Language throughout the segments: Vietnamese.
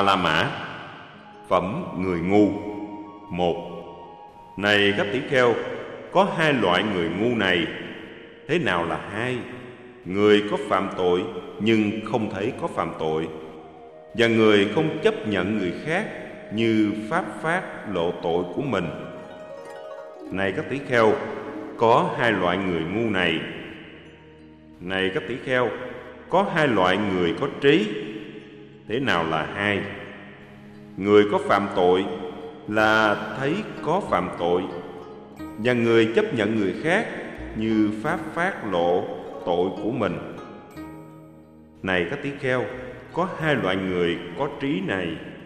Ba La Mã. Phẩm người ngu. 1. Này các tỷ kheo, có hai loại người ngu này. Thế nào là hai? Người có phạm tội nhưng không thấy có phạm tội, và người không chấp nhận người khác như pháp phát lộ tội của mình. Này các tỷ kheo, có hai loại người ngu này. Này các tỷ kheo, có hai loại người có trí. Thế nào là hai? Người có phạm tội là thấy có phạm tội, và người chấp nhận người khác như pháp phát lộ tội của mình. Này các tỷ kheo, có hai loại người có trí này.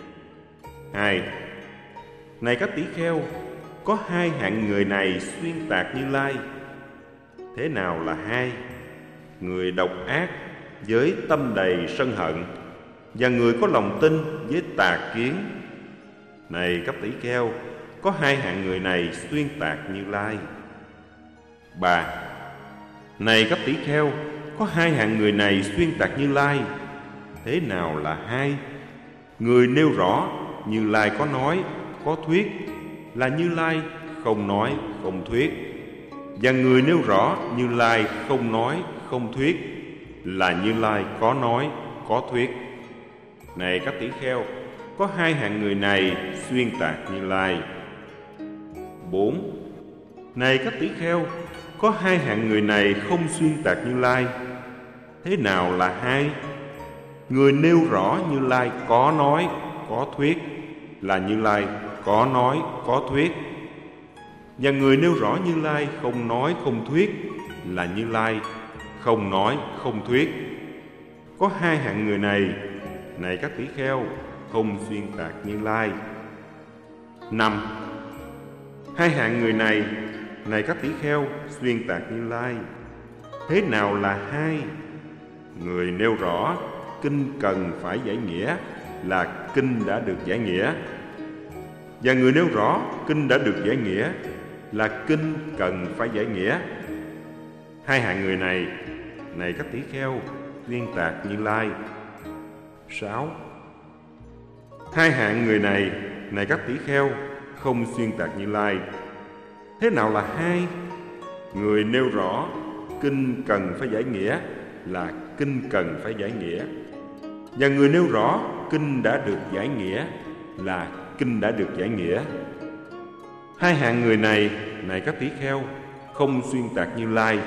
2. Này các tỷ kheo, có hai hạng người này xuyên tạc Như Lai. Thế nào là hai? Người độc ác với tâm đầy sân hận, và người có lòng tin với tà kiến. Này các tỷ kheo, có hai hạng người này xuyên tạc Như Lai. 3. Này các tỷ kheo, có hai hạng người này xuyên tạc Như Lai. Thế nào là hai? Người nêu rõ Như Lai có nói, có thuyết, là Như Lai không nói, không thuyết. Và người nêu rõ Như Lai không nói, không thuyết, là Như Lai có nói, có thuyết. Này các tỷ kheo, có hai hạng người này xuyên tạc Như Lai. 4. Này các tỷ kheo, có hai hạng người này không xuyên tạc Như Lai. Thế nào là hai? Người nêu rõ Như Lai có nói, có thuyết, là Như Lai có nói, có thuyết. Và người nêu rõ Như Lai không nói, không thuyết, là Như Lai không nói, không thuyết. Có hai hạng người này, này các tỷ kheo, không xuyên tạc Như Lai. 5. Hai hạng người này, này các tỷ kheo, xuyên tạc Như Lai. Thế nào là hai? Người nêu rõ kinh cần phải giải nghĩa, là kinh đã được giải nghĩa. Và người nêu rõ kinh đã được giải nghĩa, là kinh cần phải giải nghĩa. Hai hạng người này, này các tỷ kheo, xuyên tạc Như Lai. 6. Hai hạng người này, này các tỷ kheo, không xuyên tạc Như Lai. Thế nào là hai? Người nêu rõ kinh cần phải giải nghĩa, là kinh cần phải giải nghĩa. Và người nêu rõ kinh đã được giải nghĩa, là kinh đã được giải nghĩa. Hai hạng người này, này các tỷ kheo, không xuyên tạc Như Lai.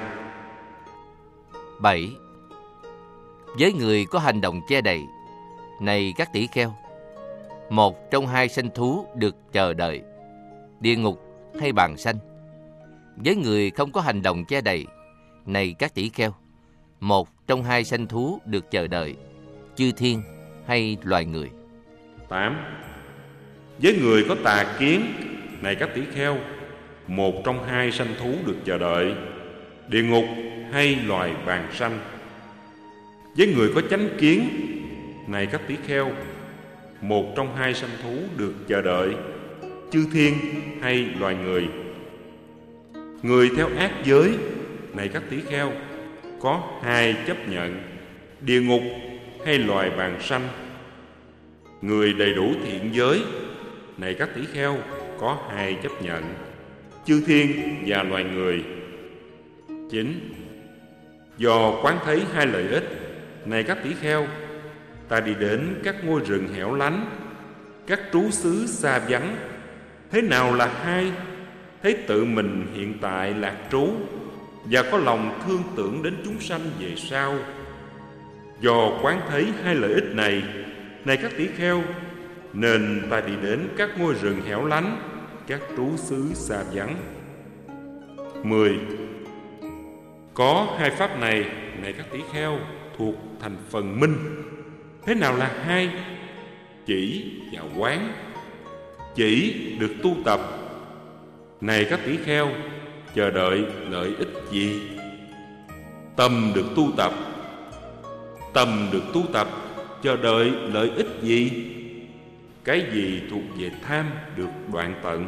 7. Với người có hành động che đậy, này các tỷ kheo, một trong hai sanh thú được chờ đợi, địa ngục hay bàng sanh. Với người không có hành động che đậy, này các tỷ kheo, một trong hai sanh thú được chờ đợi, chư thiên hay loài người. 8. Với người có tà kiến, này các tỷ kheo, một trong hai sanh thú được chờ đợi, địa ngục hay loài bàng sanh. Với người có chánh kiến, này các tỷ kheo, một trong hai sanh thú được chờ đợi, chư thiên hay loài người. Người theo ác giới, này các tỷ kheo, có hai chấp nhận, địa ngục hay loài bàng sanh. Người đầy đủ thiện giới, này các tỷ kheo, có hai chấp nhận, chư thiên và loài người. 9. Do quán thấy hai lợi ích, này các tỷ kheo, ta đi đến các ngôi rừng hẻo lánh, các trú xứ xa vắng. Thế nào là hai? Thấy tự mình hiện tại lạc trú, và có lòng thương tưởng đến chúng sanh về sau. Do quán thấy hai lợi ích này, này các tỷ kheo, nên ta đi đến các ngôi rừng hẻo lánh, các trú xứ xa vắng. 10. Có hai pháp này, này các tỷ kheo, thuộc thành phần minh. Thế nào là hai? Chỉ và quán. Chỉ được tu tập, này các tỷ kheo, chờ đợi lợi ích gì? Tâm được tu tập. Tâm được tu tập, chờ đợi lợi ích gì? Cái gì thuộc về tham được đoạn tận.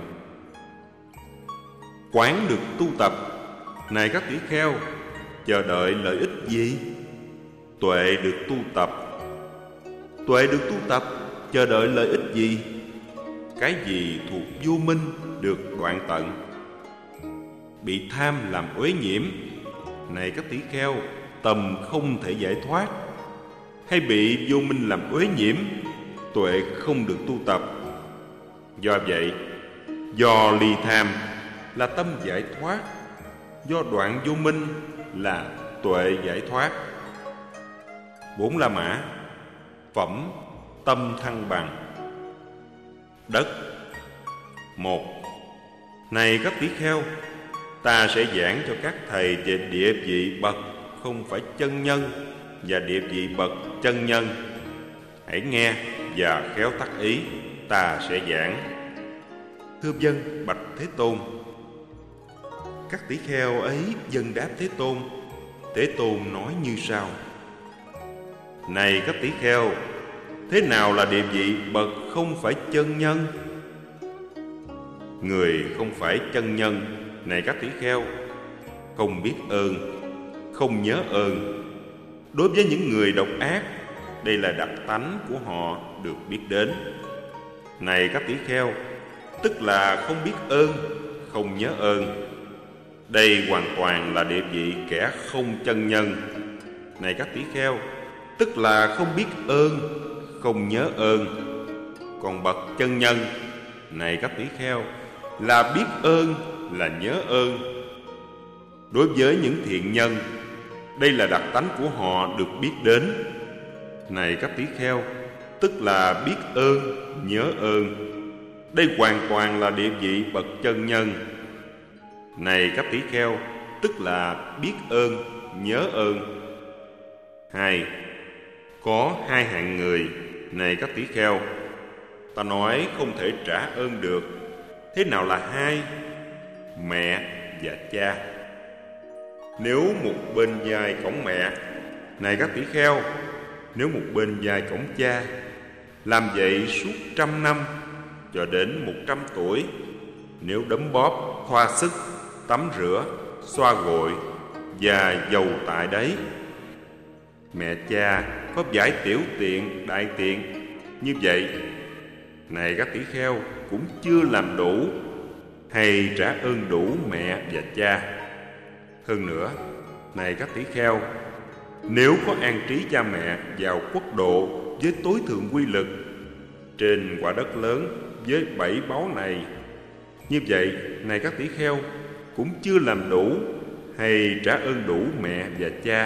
Quán được tu tập, này các tỷ kheo, chờ đợi lợi ích gì? Tuệ được tu tập. Tuệ được tu tập, chờ đợi lợi ích gì? Cái gì thuộc vô minh được đoạn tận. Bị tham làm uế nhiễm, này các tỷ kheo, tầm không thể giải thoát. Hay bị vô minh làm uế nhiễm, tuệ không được tu tập. Do vậy, do ly tham là tâm giải thoát, do đoạn vô minh là tuệ giải thoát. 4 La Mã. Phẩm tâm thăng bằng. Đất. 1. Này các tỷ kheo, ta sẽ giảng cho các thầy về địa vị bậc không phải chân nhân và địa vị bậc chân nhân. Hãy nghe và khéo tác ý, ta sẽ giảng. Thưa vâng, bạch Thế Tôn. Các tỷ kheo ấy vâng đáp Thế Tôn. Thế Tôn nói như sau: Này các tỷ kheo, thế nào là địa vị bậc không phải chân nhân? Người không phải chân nhân, này các tỷ kheo, không biết ơn, không nhớ ơn. Đối với những người độc ác, đây là đặc tánh của họ được biết đến. Này các tỷ kheo, tức là không biết ơn, không nhớ ơn. Đây hoàn toàn là địa vị kẻ không chân nhân. Này các tỷ kheo, tức là không biết ơn, không nhớ ơn. Còn bậc chân nhân, này các tỷ kheo, là biết ơn, là nhớ ơn. Đối với những thiện nhân, đây là đặc tánh của họ được biết đến. Này các tỷ kheo, tức là biết ơn, nhớ ơn. Đây hoàn toàn là địa vị bậc chân nhân. Này các tỷ kheo, tức là biết ơn, nhớ ơn. 2. Có 2 hạng người, này các tỷ kheo, ta nói không thể trả ơn được. Thế nào là 2? Mẹ và cha. Nếu một bên vai cõng mẹ, này các tỷ kheo, nếu một bên vai cõng cha, làm vậy suốt 100 năm cho đến 100 tuổi, nếu đấm bóp, thoa sức, tắm rửa, xoa gội và dầu tại đấy, mẹ cha có giải tiểu tiện, đại tiện như vậy, này các tỷ kheo, cũng chưa làm đủ hay trả ơn đủ mẹ và cha. Hơn nữa, này các tỷ kheo, nếu có an trí cha mẹ vào quốc độ với tối thượng quy lực trên quả đất lớn với 7 báu này, như vậy, này các tỷ kheo, cũng chưa làm đủ hay trả ơn đủ mẹ và cha.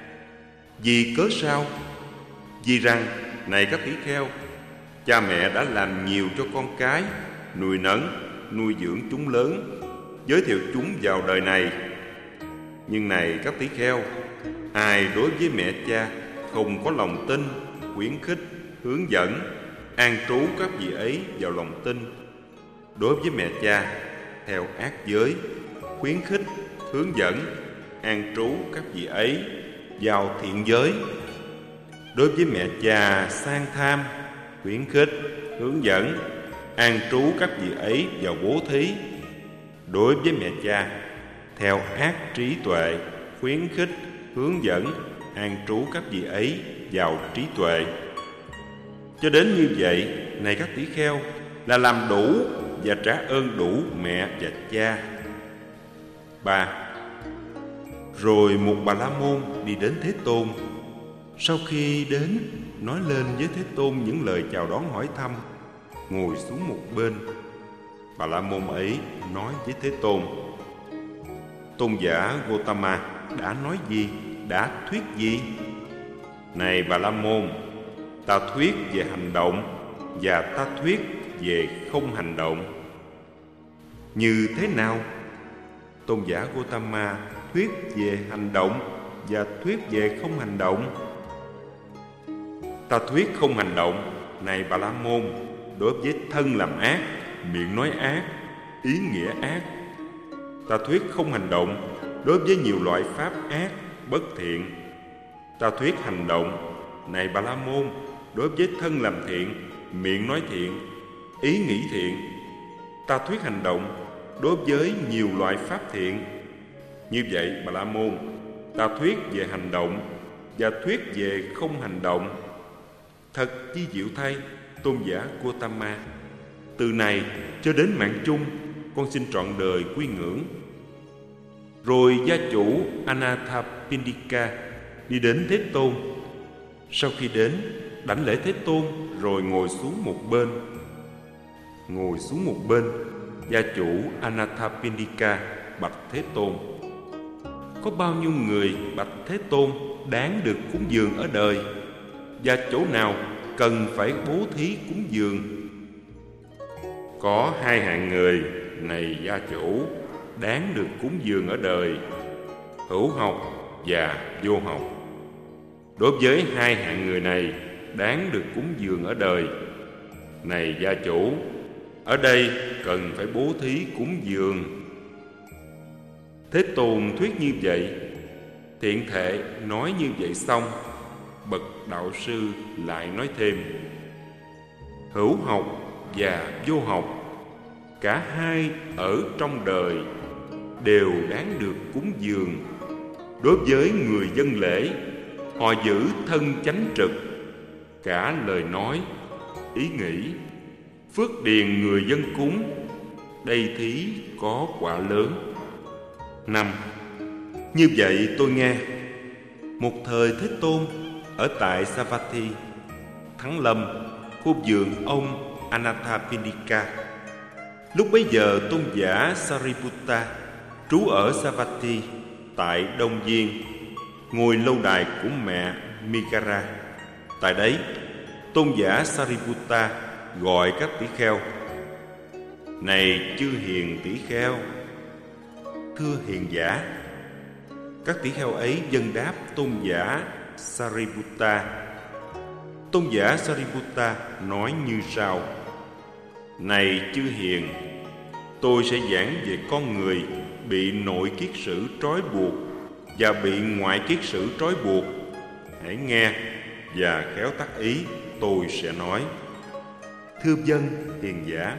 Vì cớ sao? Vì rằng, này các tỷ kheo, cha mẹ đã làm nhiều cho con cái, nuôi nấng, nuôi dưỡng chúng lớn, giới thiệu chúng vào đời này. Nhưng này các tỷ kheo, ai đối với mẹ cha không có lòng tin, khuyến khích, hướng dẫn, an trú các vị ấy vào lòng tin, đối với mẹ cha theo ác giới, khuyến khích, hướng dẫn, an trú các vị ấy vào thiện giới, đối với mẹ cha sang tham, khuyến khích, hướng dẫn, an trú các vị ấy vào bố thí, đối với mẹ cha theo ác trí tuệ, khuyến khích, hướng dẫn, an trú các vị ấy vào trí tuệ. Cho đến như vậy, này các tỷ kheo, là làm đủ và trả ơn đủ mẹ và cha. 3. Rồi một Bà La Môn đi đến Thế Tôn. Sau khi đến, nói lên với Thế Tôn những lời chào đón hỏi thăm, ngồi xuống một bên. Bà La Môn ấy nói với Thế Tôn: Tôn giả Gotama đã nói gì, đã thuyết gì? Này Bà La Môn, ta thuyết về hành động và ta thuyết về không hành động. Như thế nào? Tôn giả Gotama thuyết về hành động và thuyết về không hành động. Ta thuyết không hành động, này Bà La Môn, đối với thân làm ác, miệng nói ác, ý nghĩa ác. Ta thuyết không hành động đối với nhiều loại pháp ác, bất thiện. Ta thuyết hành động, này Bà La Môn, đối với thân làm thiện, miệng nói thiện, ý nghĩ thiện. Ta thuyết hành động đối với nhiều loại pháp thiện. Như vậy, Bà La Môn, ta thuyết về hành động và thuyết về không hành động. Thật chi diệu thay, tôn giả Gotama, từ này cho đến mạng chung, con xin trọn đời quy ngưỡng. Rồi gia chủ Anathapindika đi đến Thế Tôn. Sau khi đến, đảnh lễ Thế Tôn rồi ngồi xuống một bên. Gia chủ Anathapindika bạch Thế Tôn: có bao nhiêu người bạch Thế Tôn đáng được cúng dường ở đời, và chỗ nào cần phải bố thí cúng dường? Có 2 hạng người, này gia chủ, đáng được cúng dường ở đời: hữu học và vô học. Đối với 2 hạng người này đáng được cúng dường ở đời, này gia chủ, ở đây cần phải bố thí cúng dường. Thế Tôn thuyết như vậy, thiện thệ nói như vậy xong, bậc đạo sư lại nói thêm: hữu học và vô học, cả hai ở trong đời đều đáng được cúng dường. Đối với người dân lễ, họ giữ thân chánh trực, cả lời nói, ý nghĩ, phước điền người dân cúng, đây thí có quả lớn. 5. Như vậy tôi nghe, một thời Thế Tôn ở tại Savatthi, Thắng Lâm, khu vườn ông Anathapindika. Lúc bấy giờ tôn giả Sariputta trú ở Savatthi tại Đông Viên, ngôi lâu đài của mẹ Migara. Tại đấy, tôn giả Sariputta gọi các tỷ kheo: này chư hiền tỷ kheo. Thưa hiền giả. Các tỷ kheo ấy dâng đáp tôn giả Sariputta. Tôn giả Sariputta nói như sau: này chư hiền, tôi sẽ giảng về con người bị nội kiết sử trói buộc và bị ngoại kiết sử trói buộc. Hãy nghe và khéo tác ý tôi sẽ nói. Thưa vâng, hiền giả.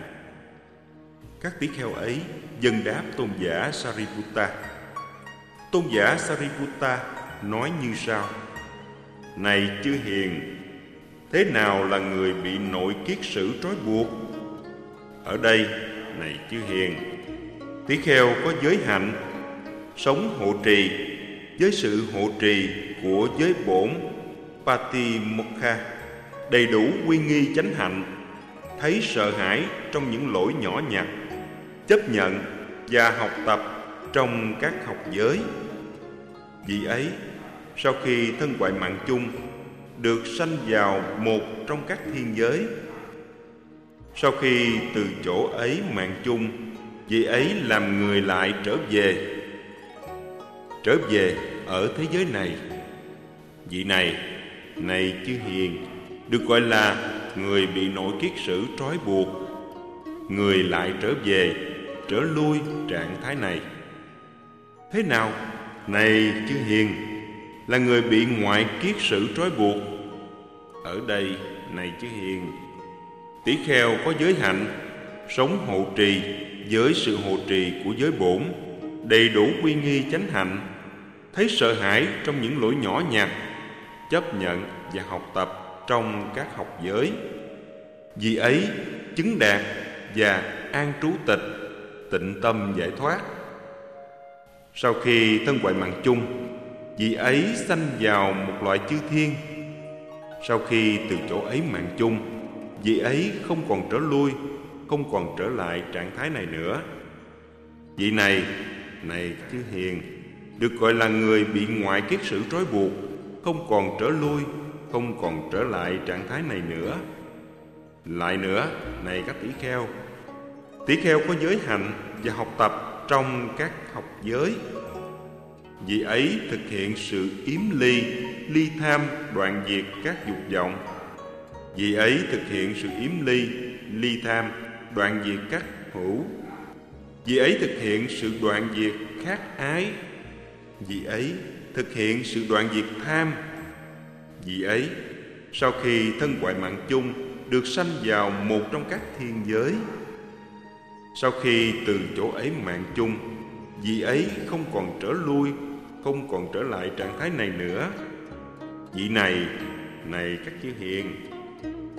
Các tỷ kheo ấy dâng đáp tôn giả Sariputta. Tôn giả Sariputta nói như sau: này chư hiền, thế nào là người bị nội kiết sử trói buộc? Ở đây, này chư hiền, tỷ kheo có giới hạnh, sống hộ trì với sự hộ trì của giới bổn Patimokkha, đầy đủ uy nghi chánh hạnh, thấy sợ hãi trong những lỗi nhỏ nhặt, chấp nhận và học tập trong các học giới. Vị ấy, sau khi thân ngoại mạng chung, được sanh vào một trong các thiên giới. Sau khi từ chỗ ấy mạng chung, vị ấy làm người lại trở về ở thế giới này. Vị này, này chư hiền, được gọi là người bị nội kiết sử trói buộc, người lại trở về, trở lui trạng thái này. Thế nào, này chư hiền, là người bị ngoại kiết sử trói buộc? Ở đây, này chư hiền, tỷ kheo có giới hạnh, sống hộ trì với sự hộ trì của giới bổn, đầy đủ uy nghi chánh hạnh, thấy sợ hãi trong những lỗi nhỏ nhặt, chấp nhận và học tập trong các học giới. Vì ấy chứng đạt và an trú tịch, tịnh tâm giải thoát. Sau khi thân ngoại mạng chung, vị ấy sanh vào một loại chư thiên. Sau khi từ chỗ ấy mạng chung, vị ấy không còn trở lui, không còn trở lại trạng thái này nữa. Vị này, này chư hiền, được gọi là người bị ngoại kiết sử trói buộc, không còn trở lui, không còn trở lại trạng thái này nữa. Lại nữa, này các tỷ kheo có giới hạnh và học tập trong các học giới. Vị ấy thực hiện sự yếm ly tham, đoạn diệt các dục vọng. Vị ấy thực hiện sự yếm ly tham, đoạn diệt các hữu. Vị ấy thực hiện sự đoạn diệt khát ái. Vị ấy thực hiện sự đoạn diệt tham. Vị ấy, sau khi thân ngoại mạng chung, được sanh vào một trong các thiên giới. Sau khi từ chỗ ấy mạng chung, vị ấy không còn trở lui, không còn trở lại trạng thái này nữa. Vị này, này các chư hiền,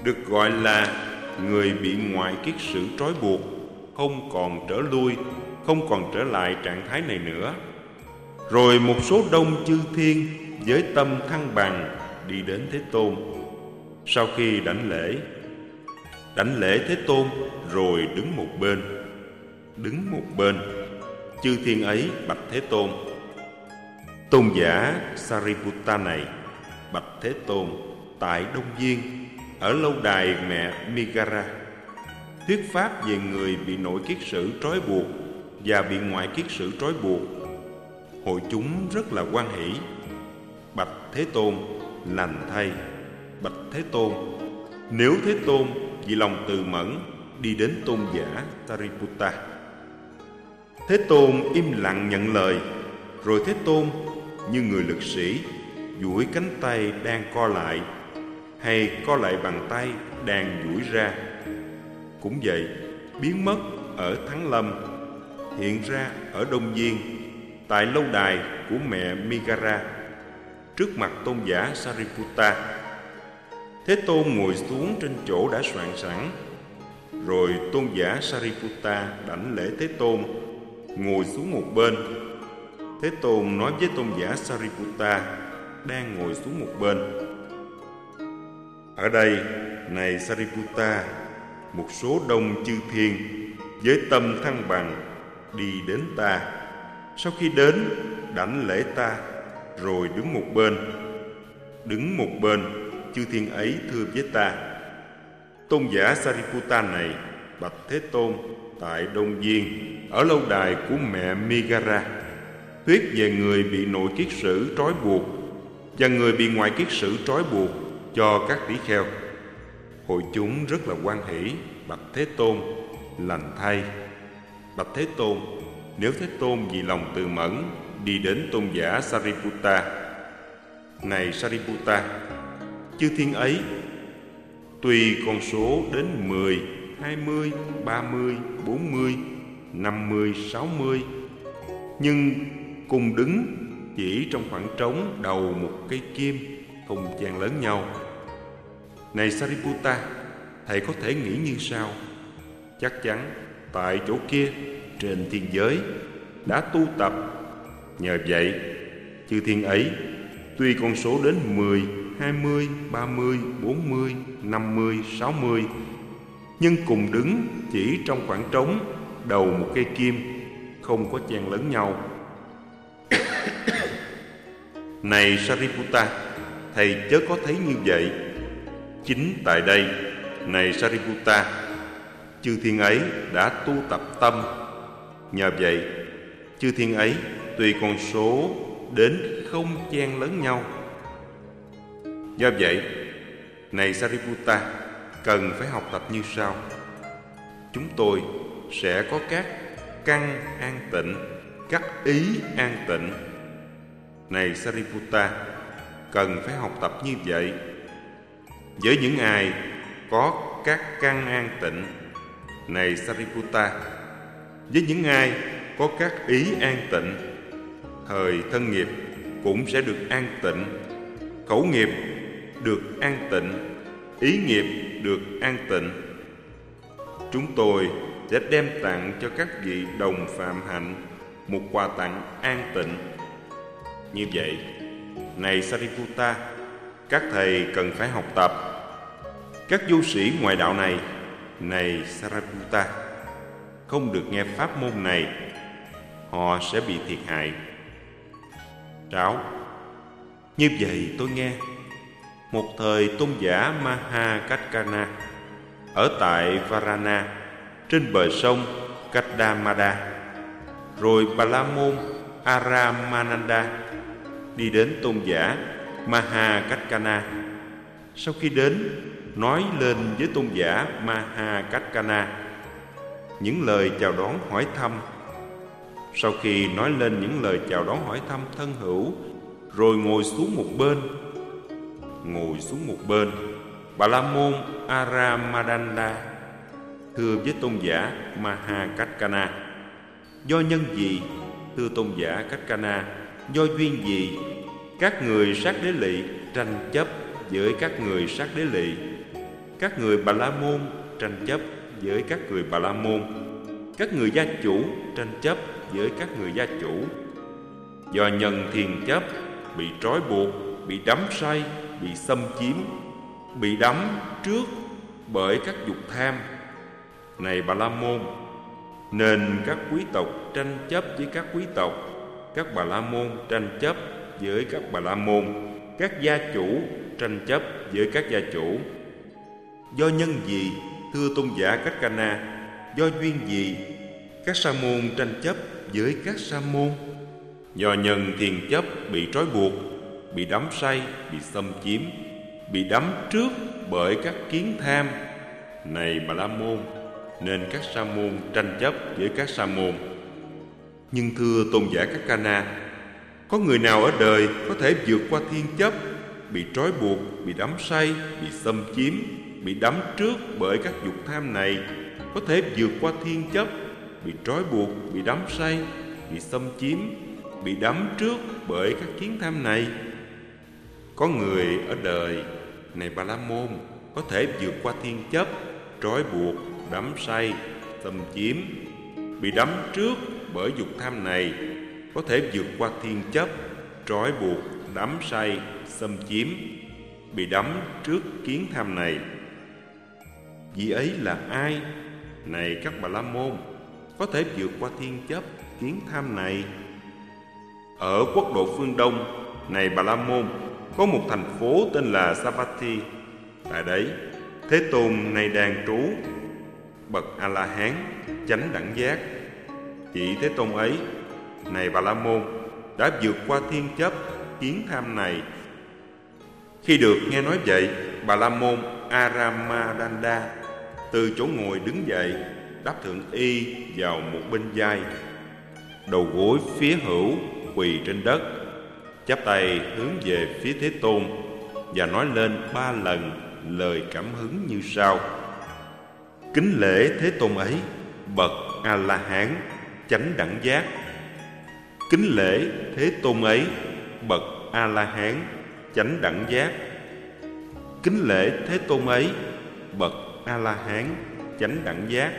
được gọi là người bị ngoại kiết sử trói buộc, không còn trở lui, không còn trở lại trạng thái này nữa. Rồi một số đông chư thiên với tâm thăng bằng đi đến Thế Tôn. Sau khi đảnh lễ Thế Tôn rồi đứng một bên. Chư thiên ấy bạch Thế Tôn: tôn giả Sariputta này, bạch Thế Tôn, tại Đông Viên, ở lâu đài mẹ Migara, thuyết pháp về người bị nội kiết sử trói buộc và bị ngoại kiết sử trói buộc. Hội chúng rất là hoan hỷ. Bạch Thế Tôn, lành thay. Bạch Thế Tôn, nếu Thế Tôn vì lòng từ mẫn đi đến tôn giả Sariputta. Thế Tôn im lặng nhận lời. Rồi Thế Tôn như người lực sĩ duỗi cánh tay đang co lại, hay co lại bàn tay đang duỗi ra. Cũng vậy, biến mất ở Thắng Lâm, hiện ra ở Đông Viên, tại lâu đài của mẹ Migara, trước mặt tôn giả Sariputta. Thế Tôn ngồi xuống trên chỗ đã soạn sẵn. Rồi tôn giả Sariputta đảnh lễ Thế Tôn, ngồi xuống một bên. Thế Tôn nói với tôn giả Sariputta đang ngồi xuống một bên: ở đây, này Sariputta, một số đông chư thiên với tâm thăng bằng đi đến ta. Sau khi đến, đảnh lễ ta, rồi đứng một bên. Chư thiên ấy thưa với ta: tôn giả Sariputta này, bạch Thế Tôn, tại Đông Viên, ở lâu đài của mẹ Migara, thuyết về người bị nội kiết sử trói buộc và người bị ngoại kiết sử trói buộc cho các tỷ kheo. Hội chúng rất là hoan hỷ. Bạch Thế Tôn, lành thay. Bạch Thế Tôn, nếu Thế Tôn vì lòng từ mẫn đi đến tôn giả Sariputta. Này Sariputta, chư thiên ấy tùy con số đến 10, 20, 30, 40, 50, 60, nhưng cùng đứng chỉ trong khoảng trống đầu một cây kim, không chen lớn nhau. Này Sariputta, thầy có thể nghĩ như sau: chắc chắn tại chỗ kia trên thiên giới đã tu tập. Nhờ vậy, chư thiên ấy tuy con số đến 10, 20, 30, 40, 50, 60, nhưng cùng đứng chỉ trong khoảng trống đầu một cây kim, không có chen lấn nhau. Này Sariputta, thầy chớ có thấy như vậy. Chính tại đây, này Sariputta, chư thiên ấy đã tu tập tâm. Nhờ vậy, chư thiên ấy tùy con số đến không chen lấn nhau. Do vậy, này Sariputta, cần phải học tập như sau. Chúng tôi sẽ có các căn an tịnh, các ý an tịnh. Này Sariputta, cần phải học tập như vậy. Với những ai có các căn an tịnh, này Sariputta, với những ai có các ý an tịnh, thời thân nghiệp cũng sẽ được an tịnh, khẩu nghiệp được an tịnh, ý nghiệp được an tịnh. Chúng tôi sẽ đem tặng cho các vị đồng phạm hạnh một quà tặng an tịnh. Như vậy, này Sariputta, các thầy cần phải học tập. Các du sĩ ngoại đạo này, này Sariputta, không được nghe pháp môn này, họ sẽ bị thiệt hại. 6. Như vậy tôi nghe, một thời tôn giả Mahakaccana ở tại Varana, trên bờ sông Kadamada, rồi Bà La Môn Aramananda đi đến tôn giả Mahakaccana. Sau khi đến, nói lên với tôn giả Mahakaccana những lời chào đón hỏi thăm. Sau khi nói lên những lời chào đón hỏi thăm thân hữu, rồi ngồi xuống một bên, Bà La Môn Aramadanda thưa với tôn giả Mahakaccana: do nhân gì, thưa tôn giả Kaccana, do duyên gì, các người sát đế lỵ tranh chấp với các người sát đế lỵ? các người Bà La Môn tranh chấp với các người Bà La Môn, các người gia chủ tranh chấp với các người gia chủ. Do nhân thiền chấp, bị trói buộc, bị đắm say, bị xâm chiếm, bị đắm trước bởi các dục tham. Này Bà La Môn, nên các quý tộc tranh chấp với các quý tộc, các Bà La Môn tranh chấp với các Bà La Môn, các gia chủ tranh chấp với các gia chủ. Do nhân gì, thưa tôn giả Cách Ca Na? Do duyên gì, các sa môn tranh chấp với các sa môn? Do nhân thiền chấp bị trói buộc, bị đắm say, bị xâm chiếm, bị đắm trước bởi các kiến tham. Này Bà La Môn, nên các sa môn tranh chấp với các sa môn. Nhưng thưa tôn giả Cách Ca Na, có người nào ở đời có thể vượt qua thiên chấp, bị trói buộc, bị đắm say, bị xâm chiếm, bị đắm trước bởi các dục tham này, có thể vượt qua thiên chấp, bị trói buộc, bị đắm say, bị xâm chiếm, bị đắm trước bởi các kiến tham này? Có người ở đời, này Bà La Môn, có thể vượt qua thiên chấp, trói buộc, đắm say, xâm chiếm, bị đắm trước bởi dục tham này, có thể vượt qua thiên chấp, trói buộc, đắm say, xâm chiếm, bị đắm trước kiến tham này. Vị ấy là ai? Này các Bà La Môn, có thể vượt qua thiên chấp, kiến tham này? Ở quốc độ phương Đông, này Bà La Môn, có một thành phố tên là Savatthi. Tại đấy, Thế Tôn nay đang trú, bậc A-la-hán, chánh đẳng giác. Vị Thế Tôn ấy, này Bà La Môn, đã vượt qua thiên chấp, kiến tham này. Khi được nghe nói vậy, Bà La Môn Aramadanda từ chỗ ngồi đứng dậy, đáp thượng y vào một bên vai, đầu gối phía hữu quỳ trên đất, chắp tay hướng về phía Thế Tôn và nói lên 3 lần lời cảm hứng như sau: kính lễ Thế Tôn ấy, bậc A-la-hán, chánh đẳng giác. Kính lễ Thế Tôn ấy, bậc A-la-hán, chánh đẳng giác. Kính lễ Thế Tôn ấy, bậc A-la-hán, chánh đẳng giác.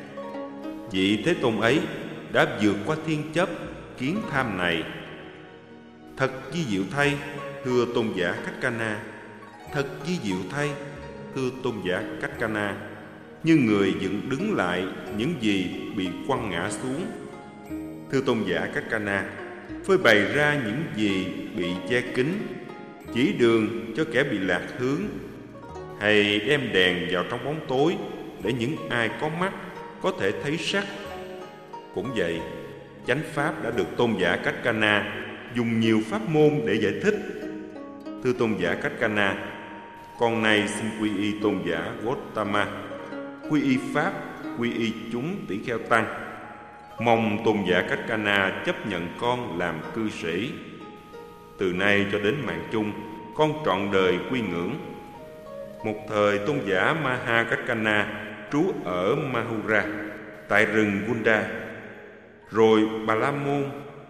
Vị Thế Tôn ấy đã vượt qua thiên chấp, kiến tham này. Thật vi diệu thay, thưa tôn giả Cách Ca Na. Thật vi diệu thay, thưa tôn giả Cách Ca Na. Như người dựng đứng lại những gì bị quăng ngã xuống. Thưa tôn giả Cách Ca Na, phơi bày ra những gì bị che kín, chỉ đường cho kẻ bị lạc hướng, hay đem đèn vào trong bóng tối để những ai có mắt có thể thấy sắc. Cũng vậy, chánh pháp đã được tôn giả Cách Ca Na dùng nhiều pháp môn để giải thích. Thưa tôn giả Cách Ca Na, con nay xin quy y tôn giả Gautama, quy y pháp, quy y chúng tỷ kheo tăng. Mong tôn giả Cách Ca Na chấp nhận con làm cư sĩ. Từ nay cho đến mạng chung, con trọn đời quy ngưỡng. Một thời tôn giả Maha Cách Ca Na trú ở Mahura, tại rừng Gunda. Rồi Bà La Môn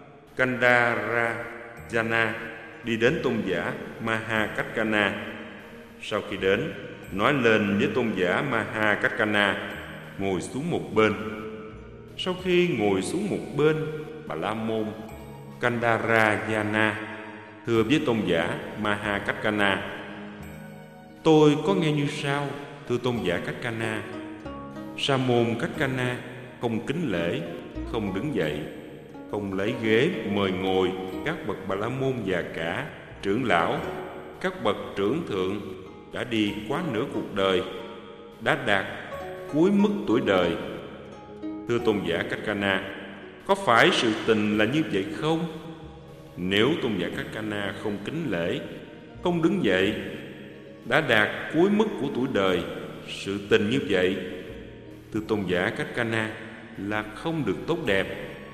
Kandarajana đi đến tôn giả Maha Cách Ca Na. Sau khi đến, nói lên với tôn giả Maha Cách Ca Na ngồi xuống một bên. Sau khi ngồi xuống một bên, Bà La Môn Kandarajana thưa với tôn giả Maha Cách Ca Na: tôi có nghe như sau, thưa tôn giả Cách Ca Na. Sa môn Cách Ca Na không kính lễ, không đứng dậy, không lấy ghế mời ngồi các bậc Bà La Môn già cả, trưởng lão, các bậc trưởng thượng đã đi quá nửa cuộc đời, đã đạt cuối mức tuổi đời. Thưa tôn giả Cách Ca Na, có phải sự tình là như vậy không? Nếu tôn giả Cách Ca Na không kính lễ, không đứng dậy, đã đạt cuối mức của tuổi đời, sự tình như vậy, thưa tôn giả Cách Ca Na, là không được tốt đẹp.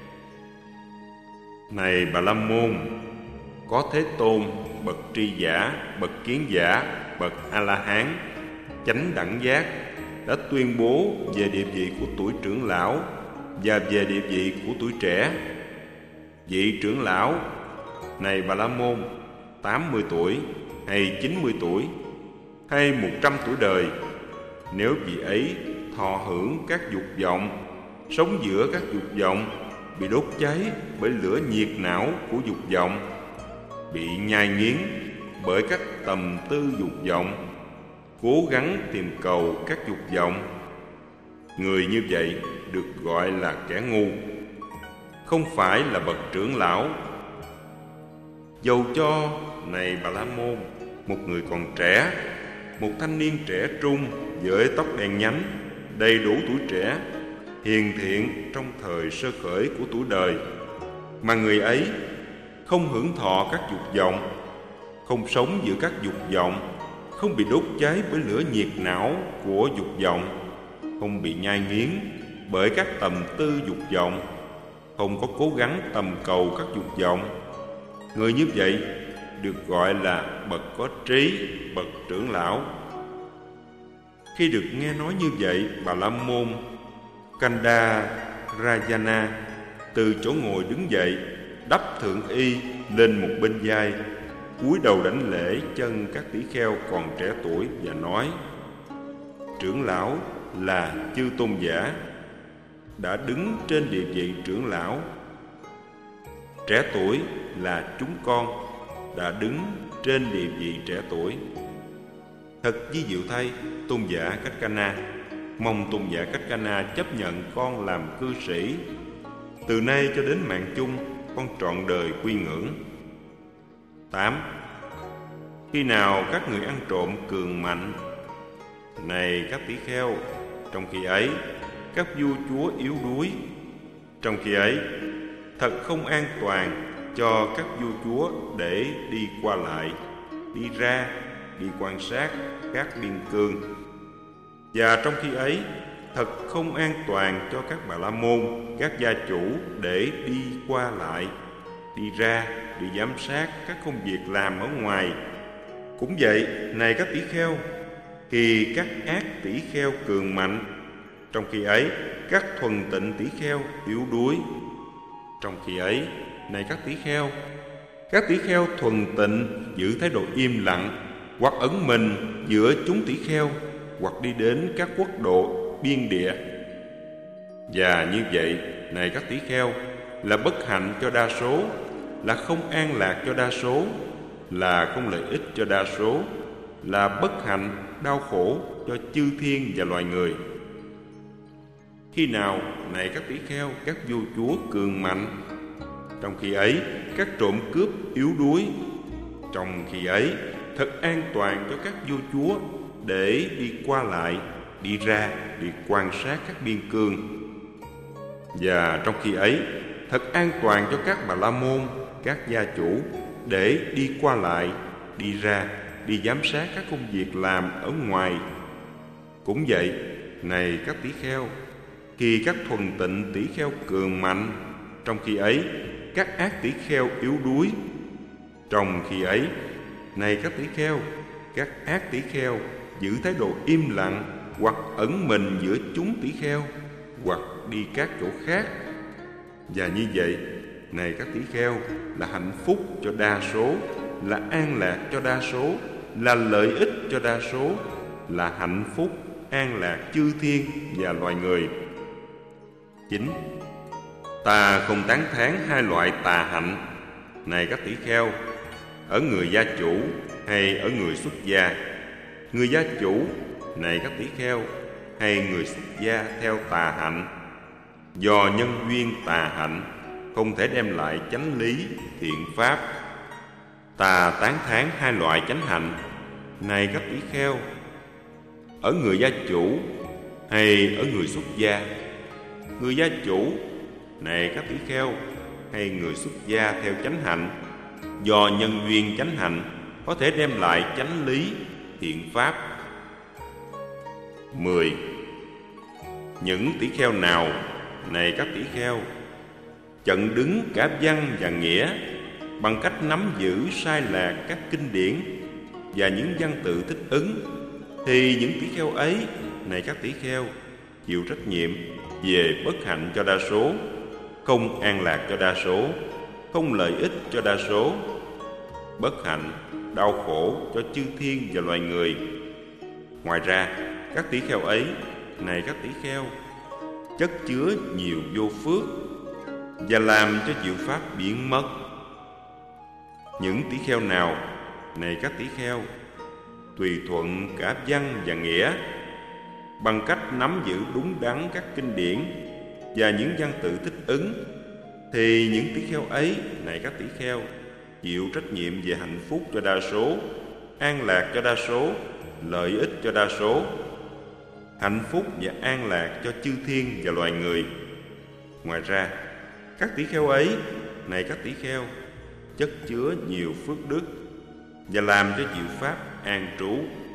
Này Bà La Môn, có Thế Tôn, bậc tri giả, bậc kiến giả, bậc A-la-hán, chánh đẳng giác đã tuyên bố về địa vị của tuổi trưởng lão và về địa vị của tuổi trẻ. Vị trưởng lão, này Bà La Môn, 80 tuổi hay 90 tuổi hay 100 tuổi đời, Nếu vị ấy thọ hưởng các dục vọng, sống giữa các dục vọng, bị đốt cháy bởi lửa nhiệt não của dục vọng, bị nhai nghiến bởi các tầm tư dục vọng, cố gắng tìm cầu các dục vọng, người như vậy được gọi là kẻ ngu, không phải là bậc trưởng lão. Dầu cho này Bà La Môn, một người còn trẻ, một thanh niên trẻ trung với tóc đen nhánh, đầy đủ tuổi trẻ, hiền thiện trong thời sơ khởi của tuổi đời, mà người ấy không hưởng thọ các dục vọng, không sống giữa các dục vọng, không bị đốt cháy bởi lửa nhiệt não của dục vọng, không bị nhai nghiến bởi các tầm tư dục vọng, không có cố gắng tầm cầu các dục vọng, người như vậy được gọi là bậc có trí, bậc trưởng lão. Khi được nghe nói như vậy, Bà La Môn Kandarayana từ chỗ ngồi đứng dậy, đắp thượng y lên một bên vai, cúi đầu đảnh lễ chân các tỷ kheo còn trẻ tuổi và nói: trưởng lão là chư tôn giả, đã đứng trên địa vị trưởng lão. Trẻ tuổi là chúng con, đã đứng trên địa vị trẻ tuổi. Thật ví diệu thay, tôn giả Cách Ca Na, mong tôn giả Cách Ca Na chấp nhận con làm cư sĩ. Từ nay cho đến mạng chung, con trọn đời quy ngưỡng. 8. Khi nào các người ăn trộm cường mạnh, này các tỷ kheo, trong khi ấy các vua chúa yếu đuối. Trong khi ấy thật không an toàn cho các vua chúa để đi qua lại, đi ra, đi quan sát các biên cương. Và trong khi ấy thật không an toàn cho các Bà La Môn, các gia chủ để đi qua lại, đi ra, đi giám sát các công việc làm ở ngoài. Cũng vậy, này các tỷ kheo, khi các ác tỷ kheo cường mạnh, trong khi ấy các thuần tịnh tỷ kheo yếu đuối. Trong khi ấy, này các tỷ kheo thuần tịnh giữ thái độ im lặng, hoặc ẩn mình giữa chúng tỷ kheo, hoặc đi đến các quốc độ biên địa. Và như vậy, này các tỷ kheo, là bất hạnh cho đa số, là không an lạc cho đa số, là không lợi ích cho đa số, là bất hạnh, đau khổ cho chư thiên và loài người. Khi nào, này các tỷ kheo, các vua chúa cường mạnh, trong khi ấy các trộm cướp yếu đuối. Trong khi ấy thật an toàn cho các vua chúa để đi qua lại, đi ra, đi quan sát các biên cương. Và trong khi ấy thật an toàn cho các Bà La Môn, các gia chủ để đi qua lại, đi ra, đi giám sát các công việc làm ở ngoài. Cũng vậy, này các tỷ kheo, khi các thuần tịnh tỷ kheo cường mạnh, trong khi ấy các ác tỷ kheo yếu đuối. Trong khi ấy, này các tỷ kheo, các ác tỷ kheo giữ thái độ im lặng, hoặc ẩn mình giữa chúng tỷ kheo, hoặc đi các chỗ khác. Và như vậy, này các tỷ kheo, là hạnh phúc cho đa số, là an lạc cho đa số, là lợi ích cho đa số, là hạnh phúc, an lạc chư thiên và loài người. 9. Ta không tán thán hai loại tà hạnh, này các tỷ kheo, ở người gia chủ hay ở người xuất gia. Người gia chủ, này các tỷ kheo, hay người xuất gia theo tà hạnh, do nhân duyên tà hạnh không thể đem lại chánh lý, thiện pháp. Ta tán thán hai loại chánh hạnh, này các tỷ kheo, ở người gia chủ hay ở người xuất gia. Người gia chủ, này các tỷ kheo, hay người xuất gia theo chánh hạnh, do nhân duyên chánh hạnh có thể đem lại chánh lý, thiện pháp. 10. Những tỷ kheo nào, này các tỷ kheo, chặn đứng cả văn và nghĩa bằng cách nắm giữ sai lạc các kinh điển và những văn tự thích ứng, thì những tỷ kheo ấy, này các tỷ kheo, chịu trách nhiệm về bất hạnh cho đa số, không an lạc cho đa số, không lợi ích cho đa số, bất hạnh, đau khổ cho chư thiên và loài người. Ngoài ra, các tỷ kheo ấy, này các tỷ kheo, chất chứa nhiều vô phước và làm cho diệu pháp biến mất. Những tỷ kheo nào, này các tỷ kheo, tùy thuận cả văn và nghĩa, bằng cách nắm giữ đúng đắn các kinh điển và những văn tự thích ứng, thì những tỷ kheo ấy, này các tỷ kheo, chịu trách nhiệm về hạnh phúc cho đa số, an lạc cho đa số, lợi ích cho đa số, hạnh phúc và an lạc cho chư thiên và loài người. Ngoài ra, các tỷ kheo ấy, này các tỷ kheo, chất chứa nhiều phước đức và làm cho diệu pháp an trú.